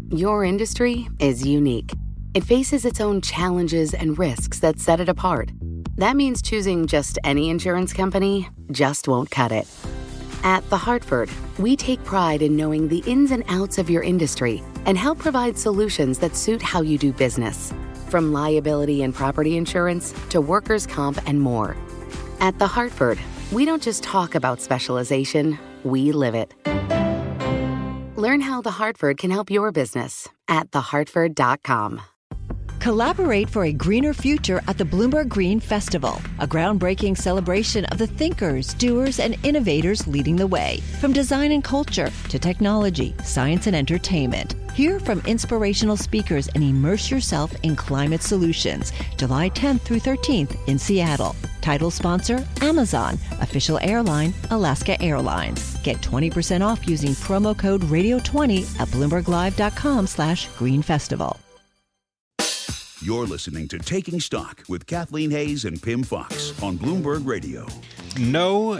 Your industry is unique. It faces its own challenges and risks that set it apart. That means choosing just any insurance company just won't cut it. At The Hartford, we take pride in knowing the ins and outs of your industry and help provide solutions that suit how you do business. From liability and property insurance to workers' comp and more. At The Hartford, we don't just talk about specialization, we live it. Learn how The Hartford can help your business at thehartford.com. Collaborate for a greener future at the Bloomberg Green Festival, a groundbreaking celebration of the thinkers, doers, and innovators leading the way. From design and culture to technology, science, and entertainment. Hear from inspirational speakers and immerse yourself in climate solutions. July 10th through 13th in Seattle. Title sponsor, Amazon. Official airline, Alaska Airlines. Get 20% off using promo code radio20 at bloomberglive.com/greenfestival. You're listening to Taking Stock with Kathleen Hayes and Pimm Fox on Bloomberg Radio. No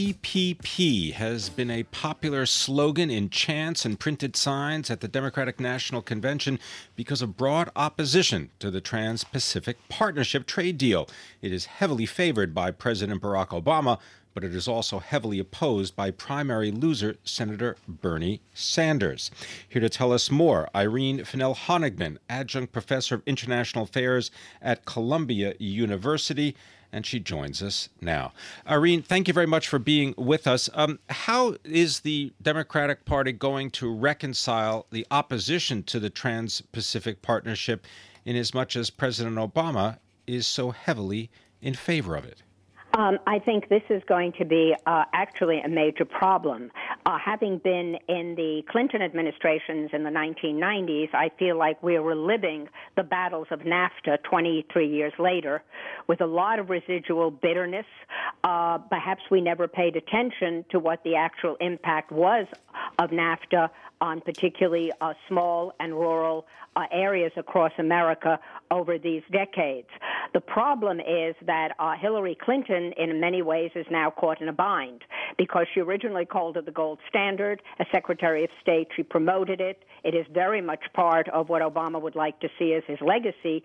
TPP has been a popular slogan in chants and printed signs at the Democratic National Convention because of broad opposition to the Trans-Pacific Partnership trade deal. It is heavily favored by President Barack Obama, but it is also heavily opposed by primary loser Senator Bernie Sanders. Here to tell us more, Irene Fennell-Honigman, adjunct professor of international affairs at Columbia University, and she joins us now. Irene, thank you very much for being with us. How is the Democratic Party going to reconcile the opposition to the Trans-Pacific Partnership in as much as President Obama is so heavily in favor of it? I think this is going to be actually a major problem. Having been in the Clinton administrations in the 1990s, I feel like we're reliving the battles of NAFTA 23 years later with a lot of residual bitterness. Perhaps we never paid attention to what the actual impact was of NAFTA on particularly small and rural areas across America over these decades. The problem is that Hillary Clinton, in many ways, is now caught in a bind because she originally called it the gold standard. As Secretary of State, she promoted it. It is very much part of what Obama would like to see as his legacy.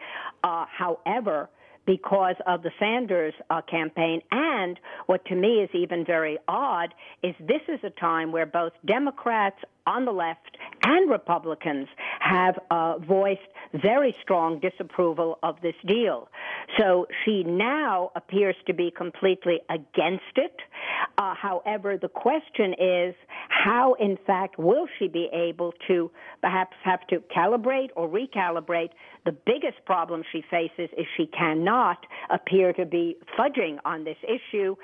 However, because of the Sanders campaign, and what to me is even very odd, is this is a time where both Democrats on the left and Republicans have voiced very strong disapproval of this deal. So she now appears to be completely against it. However, the question is how, in fact, will she be able to perhaps have to calibrate or recalibrate? The biggest problem she faces is she cannot appear to be fudging on this issue,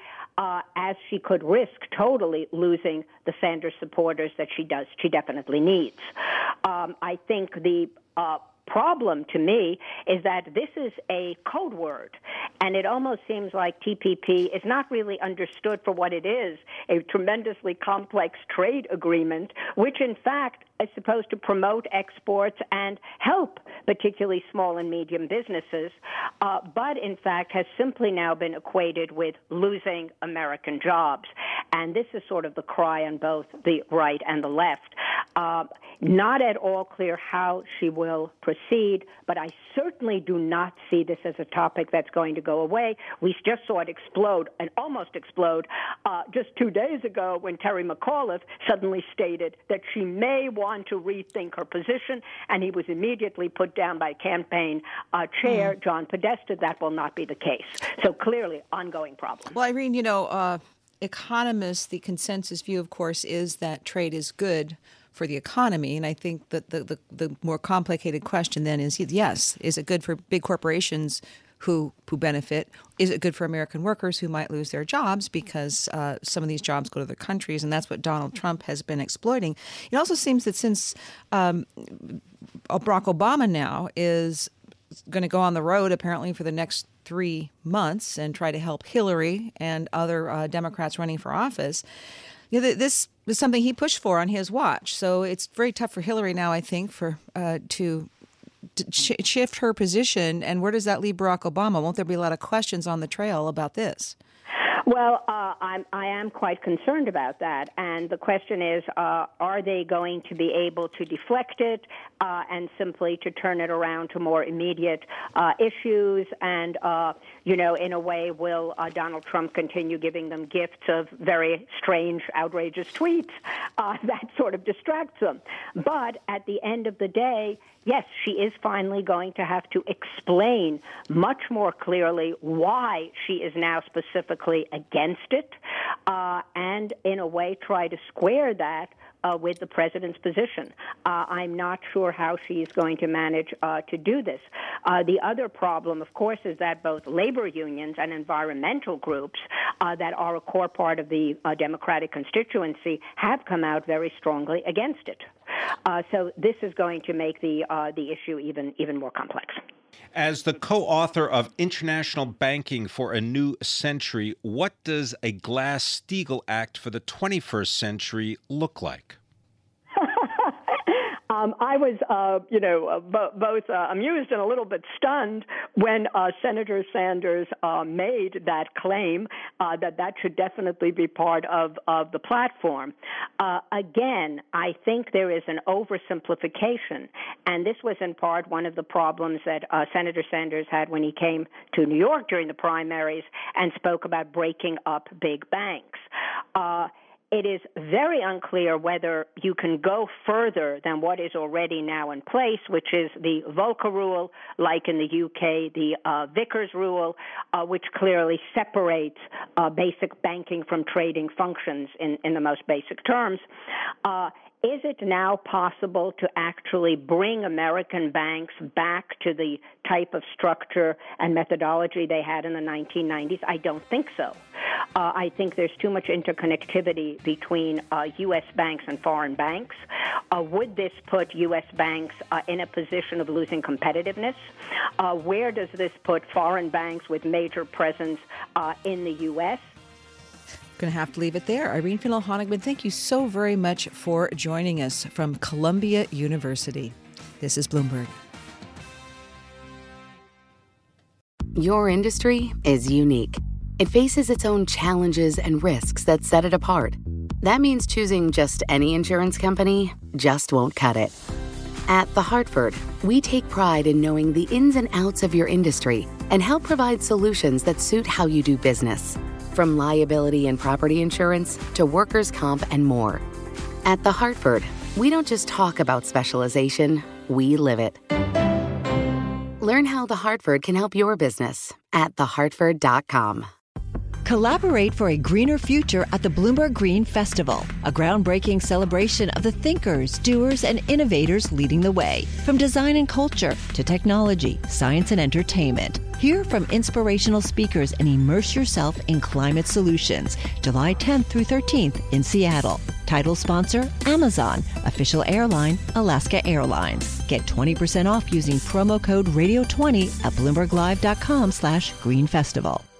as she could risk totally losing the Sanders supporters that she definitely needs. I think the problem to me is that this is a code word, and it almost seems like TPP is not really understood for what it is, a tremendously complex trade agreement, which in fact is supposed to promote exports and help particularly small and medium businesses, but in fact has simply now been equated with losing American jobs. And this is sort of the cry on both the right and the left. Not at all clear how she will proceed, but I certainly do not see this as a topic that's going to go away. We just saw it explode and almost explode just 2 days ago when Terry McAuliffe suddenly stated that she may want to rethink her position, and he was immediately put down by campaign chair John Podesta. That will not be the case. So clearly, ongoing problem. Well, Irene, economists, the consensus view, of course, is that trade is good for the economy. And I think that the more complicated question then is, yes, is it good for big corporations who benefit? Is it good for American workers who might lose their jobs because some of these jobs go to other countries? And that's what Donald Trump has been exploiting. It also seems that since Barack Obama now is going to go on the road apparently for the next 3 months and try to help Hillary and other Democrats running for office, this is something he pushed for on his watch. So it's very tough for Hillary now, I think, to shift her position. And where does that leave Barack Obama? Won't there be a lot of questions on the trail about this? Well, I am quite concerned about that, and the question is, are they going to be able to deflect it and simply to turn it around to more immediate issues? And, in a way, will Donald Trump continue giving them gifts of very strange, outrageous tweets? That sort of distracts them. But at the end of the day, yes, she is finally going to have to explain much more clearly why she is now specifically against it, and in a way try to square that with the president's position. I'm not sure how she's going to manage to do this. The other problem, of course, is that both labor unions and environmental groups that are a core part of the Democratic constituency have come out very strongly against it. So this is going to make the issue even more complex. As the co-author of International Banking for a New Century, what does a Glass-Steagall Act for the 21st century look like? I was, both amused and a little bit stunned when Senator Sanders made that claim that should definitely be part of the platform. Again, I think there is an oversimplification, and this was in part one of the problems that Senator Sanders had when he came to New York during the primaries and spoke about breaking up big banks. It is very unclear whether you can go further than what is already now in place, which is the Volcker rule, like in the UK, the Vickers rule, which clearly separates basic banking from trading functions in the most basic terms. Is it now possible to actually bring American banks back to the type of structure and methodology they had in the 1990s? I don't think so. I think there's too much interconnectivity between U.S. banks and foreign banks. Would this put U.S. banks in a position of losing competitiveness? Where does this put foreign banks with major presence in the U.S.? Going to have to leave it there. Irene Fintel-Honigman, thank you so very much for joining us from Columbia University. This is Bloomberg. Your industry is unique. It faces its own challenges and risks that set it apart. That means choosing just any insurance company just won't cut it. At The Hartford, we take pride in knowing the ins and outs of your industry and help provide solutions that suit how you do business. From liability and property insurance to workers' comp and more. At The Hartford, we don't just talk about specialization, we live it. Learn how The Hartford can help your business at thehartford.com. Collaborate for a greener future at the Bloomberg Green Festival, a groundbreaking celebration of the thinkers, doers, and innovators leading the way. From design and culture to technology, science, and entertainment. Hear from inspirational speakers and immerse yourself in climate solutions. July 10th through 13th in Seattle. Title sponsor, Amazon. Official airline, Alaska Airlines. Get 20% off using promo code radio20 at BloombergLive.com/Green Festival.